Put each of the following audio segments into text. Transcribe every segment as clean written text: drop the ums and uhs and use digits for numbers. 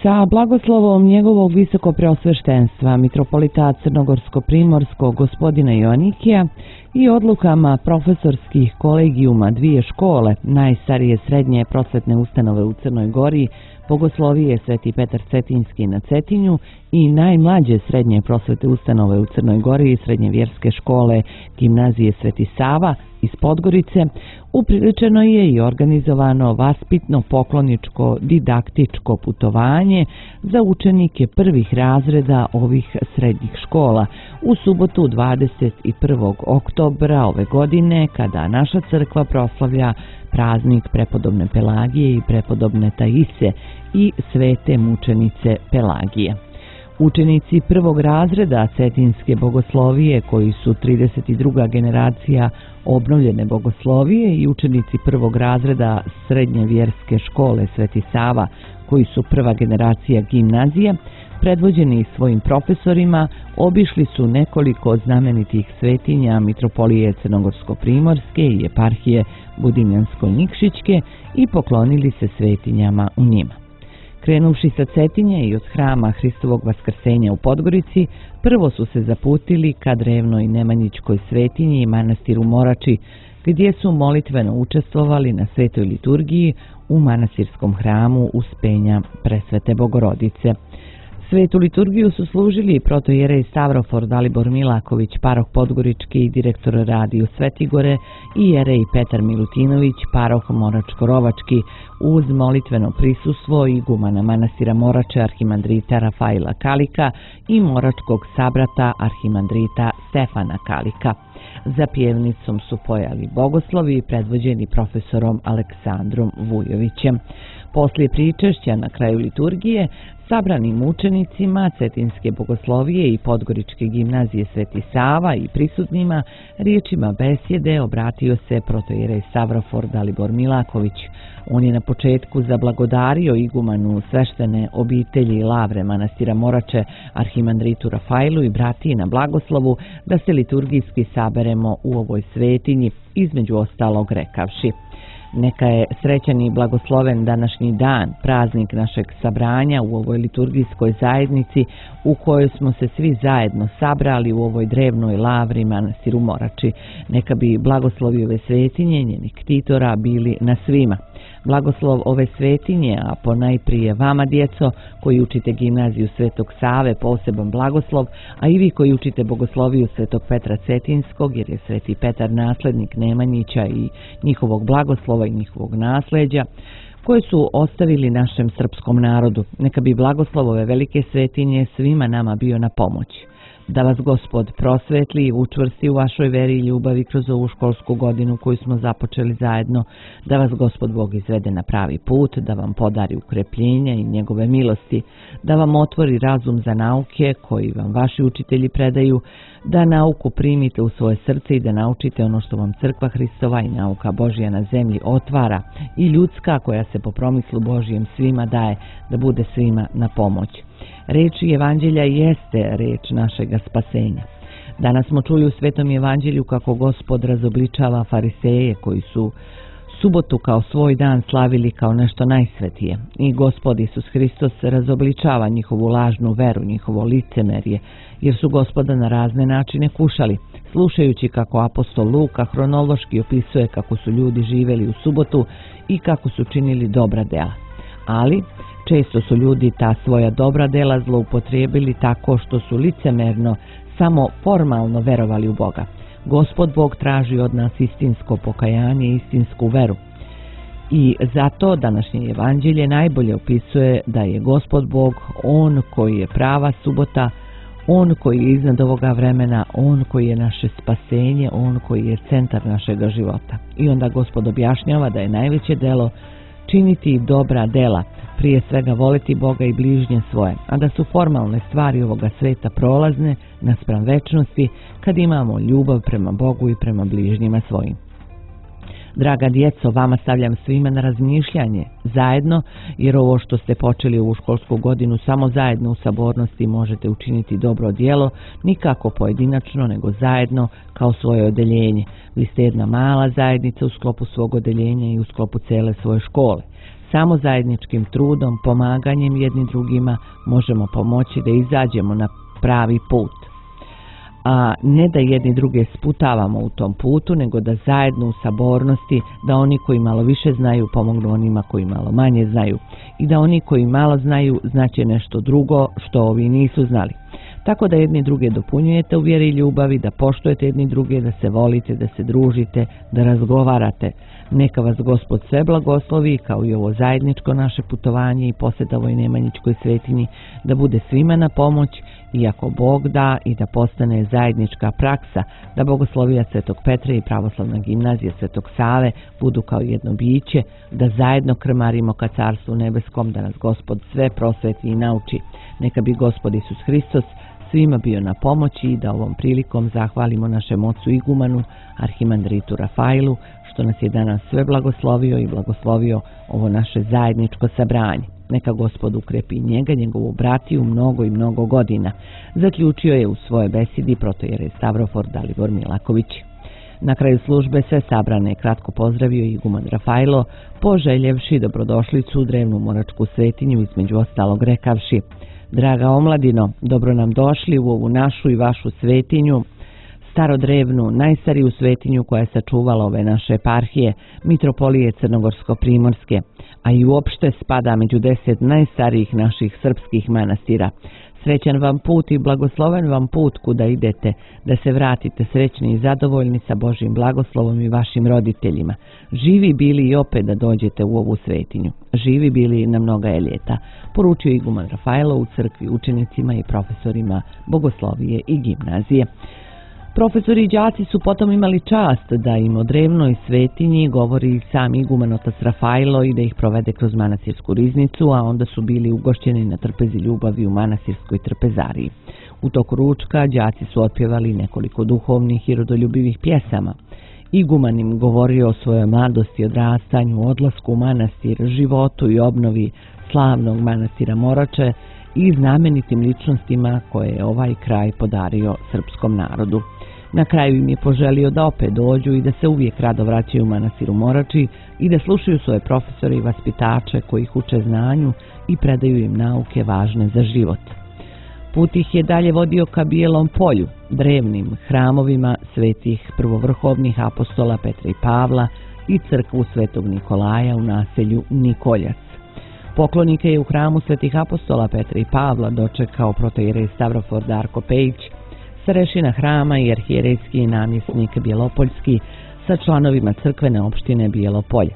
Sa blagoslovom njegovog visokopreosveštenstva mitropolita Crnogorsko-primorskog gospodina Joanikija i odlukama profesorskih kolegijuma dvije škole, najstarije srednje prosvetne ustanove u Crnoj Gori, Bogoslovije Sveti Petar Cetinski na Cetinju i najmlađe srednje prosvetne ustanove u Crnoj Gori i srednje vjerske škole Gimnazije Sveti Sava iz Podgorice, upriličeno je i organizovano vaspitno pokloničko didaktičko putovanje za učenike prvih razreda ovih srednjih škola u subotu 21. oktobra ove godine, kada naša crkva proslavlja praznik prepodobne Pelagije i prepodobne Taise i svete mučenice Pelagije. Učenici prvog razreda Cetinske bogoslovije, koji su 32. generacija obnovljene bogoslovije, i učenici prvog razreda srednje vjerske škole Sveti Sava, koji su prva generacija gimnazije, predvođeni svojim profesorima, obišli su nekoliko znamenitih svetinja mitropolije Crnogorsko-primorske i eparhije Budimljansko-Nikšićke i poklonili se svetinjama u njima. Krenuvši sa Cetinje i od hrama Hristovog vaskrsenja u Podgorici, prvo su se zaputili ka drevnoj Nemanjićkoj svetinji i manastiru Morači, gdje su molitveno učestvovali na svetoj liturgiji u manastirskom hramu Uspenja Presvete Bogorodice. Svetu liturgiju su služili protojerej Stavrofor Dalibor Milaković, paroh Podgorički i direktor Radio Svetigore, i jerej Petar Milutinović, paroh Moračko-Rovački, uz molitveno prisustvo igumana manastira Morače arhimandrita Rafaila Kalika i moračkog sabrata arhimandrita Stefana Kalika. Za pjevnicom su pojali bogoslovi predvođeni profesorom Aleksandrom Vujovićem. Poslije pričešća na kraju liturgije, sabranim učenicima Cetinske bogoslovije i Podgoričke gimnazije Sveti Sava i prisutnima riječima besjede obratio se protojerej Stavrofor Dalibor Milaković. On je na početku zablagodario igumanu sveštene obitelji i lavre manastira Morače arhimandritu Rafailu i bratiji na blagoslovu da se liturgijski saberemo u ovoj svetinji, između ostalog rekavši: neka je srećan i blagosloven današnji dan, praznik našeg sabranja u ovoj liturgijskoj zajednici u kojoj smo se svi zajedno sabrali u ovoj drevnoj lavri manastiru Morači. Neka bi blagoslovi ove svetinje, njenih ktitora, bili na svima. Blagoslov ove svetinje, a ponajprije vama, djeco, koji učite gimnaziju Svetog Save, poseban blagoslov, a i vi koji učite bogosloviju Svetog Petra Cetinskog, jer je Sveti Petar naslednik Nemanjića i njihovog blagoslova i njihovog nasleđa, koje su ostavili našem srpskom narodu. Neka bi blagoslov ove velike svetinje svima nama bio na pomoć. Da vas Gospod prosvetli i učvrsti u vašoj veri i ljubavi kroz ovu školsku godinu koju smo započeli zajedno, da vas Gospod Bog izvede na pravi put, da vam podari ukrepljenja i njegove milosti, da vam otvori razum za nauke koji vam vaši učitelji predaju, da nauku primite u svoje srce i da naučite ono što vam crkva Hristova i nauka Božja na zemlji otvara, i ljudska koja se po promislu Božjem svima daje, da bude svima na pomoć. Reč Evanđelja jeste reč našega spasenja. Danas smo čuli u Svetom Evanđelju kako Gospod razobličava fariseje koji su subotu kao svoj dan slavili kao nešto najsvetije. I Gospod Isus Hristos razobličava njihovu lažnu veru, njihovo licemerje, jer su Gospoda na razne načine kušali, slušajući kako apostol Luka hronološki opisuje kako su ljudi živjeli u subotu i kako su činili dobra dela. Ali često su ljudi ta svoja dobra dela zloupotrijebili tako što su licemerno, samo formalno verovali u Boga. Gospod Bog traži od nas istinsko pokajanje i istinsku veru. I zato današnje evanđelje najbolje opisuje da je Gospod Bog On koji je prava subota, On koji je iznad ovoga vremena, On koji je naše spasenje, On koji je centar našega života. I onda Gospod objašnjava da je najveće delo činiti dobra dela, prije svega voliti Boga i bližnje svoje, a da su formalne stvari ovoga sveta prolazne naspram večnosti kad imamo ljubav prema Bogu i prema bližnjima svojim. Draga djeco, vama stavljam svima na razmišljanje zajedno, jer ovo što ste počeli u školsku godinu samo zajedno u sabornosti možete učiniti dobro djelo, nikako pojedinačno nego zajedno kao svoje odeljenje. Vi ste jedna mala zajednica u sklopu svog odeljenja i u sklopu cele svoje škole. samo zajedničkim trudom, pomaganjem jedni drugima možemo pomoći da izađemo na pravi put. A ne da jedni druge sputavamo u tom putu, nego da zajedno u sabornosti, da oni koji malo više znaju pomognu onima koji malo manje znaju i da oni koji malo znaju znaće nešto drugo što ovi nisu znali. Tako da jedni druge dopunjujete u vjeri i ljubavi, da poštujete jedni druge, da se volite, da se družite, da razgovarate. Neka vas Gospod sve blagoslovi, kao i ovo zajedničko naše putovanje i posjeta ovoj Nemanjićkoj svetinji, da bude svima na pomoć i ako Bog da i da postane zajednička praksa, da Bogoslovija Svetog Petra i Pravoslavna gimnazija Svetog Save budu kao jedno biće, da zajedno krmarimo ka Carstvu nebeskom, da nas Gospod sve prosveti i nauči. Neka bi Gospod Isus Hristos svima bio na pomoći i da ovom prilikom zahvalimo našem ocu igumanu, arhimandritu Rafailu, što nas je danas sve blagoslovio i blagoslovio ovo naše zajedničko sabranje. Neka Gospod ukrepi njega, njegovu bratiju mnogo i mnogo godina, zaključio je u svojoj besedi protojerej Stavrofor Dalibor Milaković. Na kraju službe sve sabrane je kratko pozdravio iguman Rafailo, poželjevši dobrodošlicu u drevnu moračku svetinju, između ostalog rekavši: Draga omladino, dobro nam došli u ovu našu i vašu svetinju, starodrevnu, najstariju svetinju koja je sačuvala ove naše eparhije, mitropolije Crnogorsko-primorske, a i uopšte spada među 10 najstarijih naših srpskih manastira. Srećan vam put i blagosloven vam put kuda idete, da se vratite srećni i zadovoljni sa Božjim blagoslovom i vašim roditeljima. Živi bili i opet da dođete u ovu svetinju. Živi bili na mnoga ljeta, poručio iguman Rafailo u crkvi učenicima i profesorima Bogoslovije i gimnazije. Profesori i đaci su potom imali čast da im o drevnoj svetinji govori sam iguman otac Rafailo i da ih provede kroz manastirsku riznicu, a onda su bili ugošćeni na trpezi ljubavi u manastirskoj trpezariji. U toku ručka đaci su otpjevali nekoliko duhovnih i rodoljubivih pjesama. Iguman im govorio o svojoj mladosti, odrastanju, odlasku u manastir, životu i obnovi slavnog manastira Morače i znamenitim ličnostima koje je ovaj kraj podario srpskom narodu. Na kraju im je poželio da opet dođu i da se uvijek rado vraćaju u manastiru Morači i da slušaju svoje profesore i vaspitače koji ih uče znanju i predaju im nauke važne za život. Put ih je dalje vodio ka Bijelom polju, drevnim hramovima svetih prvovrhovnih apostola Petra i Pavla i crkvu Svetog Nikolaja u naselju Nikoljac. Poklonike je u hramu svetih apostola Petra i Pavla dočekao protojerej Stavrofor Darko Pejić, starešina hrama i arhijerejski namjesnik Bjelopoljski sa članovima crkvene opštine Bjelopolje.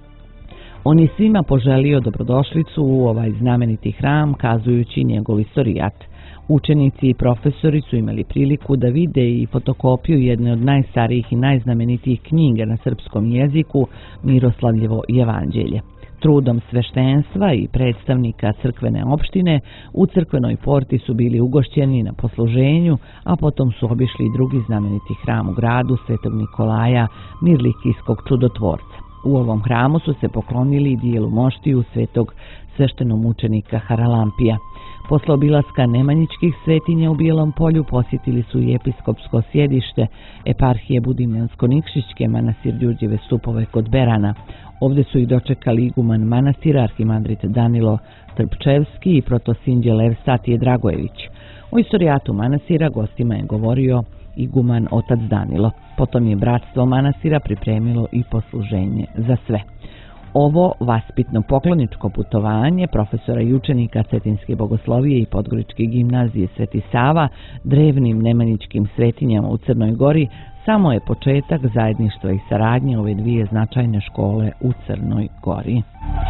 On je svima poželio dobrodošlicu u ovaj znameniti hram, kazujući njegov istorijat. Učenici i profesori su imali priliku da vide i fotokopiju jedne od najstarijih i najznamenitijih knjiga na srpskom jeziku, Miroslavljevo jevanđelje. Trudom sveštenstva i predstavnika crkvene opštine u crkvenoj porti su bili ugošćeni na posluženju, a potom su obišli i drugi znameniti hram u gradu Svetog Nikolaja, Mirlikijskog čudotvorca. U ovom hramu su se poklonili dijelu moštiju svetog sveštenomučenika Haralampija. Posle obilaska Nemanjićkih svetinja u Bijelom polju posjetili su i episkopsko sjedište eparhije Budimansko-Nikšićke, manastir Đurđeve Stupove kod Berana. Ovdje su ih dočekali iguman manastira arhimandrit Danilo Trpčevski i protosinđe Levstatije Dragojević. O istorijatu manastira gostima je govorio iguman otac Danilo. Potom je bratstvo manastira pripremilo i posluženje za sve. Ovo vaspitno pokloničko putovanje profesora i učenika Cetinske bogoslovije i Podgoričke gimnazije Sveti Sava drevnim nemanjićkim svetinjama u Crnoj Gori samo je početak zajedništva i saradnje ove dvije značajne škole u Crnoj Gori.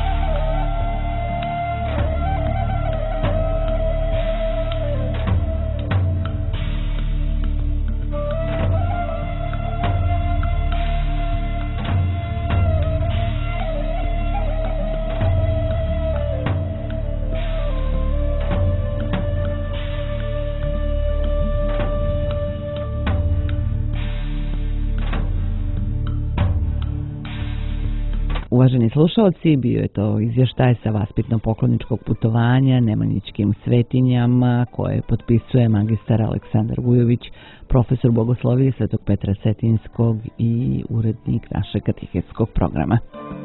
Uvaženi slušalci, bio je to izvještaj sa vaspitno-pokloničkog putovanja Nemanjićkim svetinjama koje potpisuje magistar Aleksandar Vujović, profesor bogoslovije Svetog Petra Cetinskog i urednik našeg katehetskog programa.